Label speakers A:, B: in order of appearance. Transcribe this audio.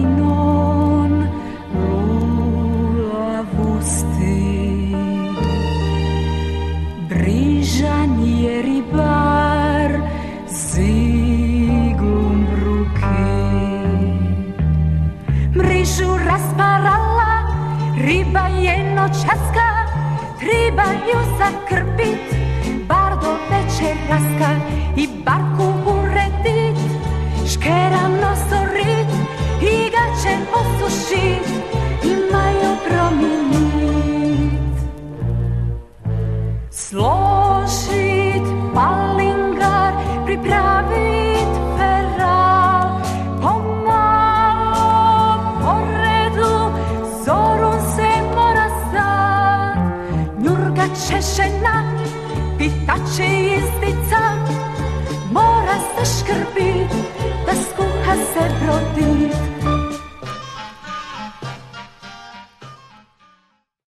A: non lula vusti. Brižan je ribar s iglom v ruki. Mrižu rasparala, riba jednočaska, treba ju zakrpit, bar do večeraska i barku uredit, škera nosorit i gaće osušit, imaju promijenit. Složit palingar, pripravit feral, pomalo po redu, zoru se mora stat, njurga češena, pitače jezdica, mora se škrbit, da skuha se brodit.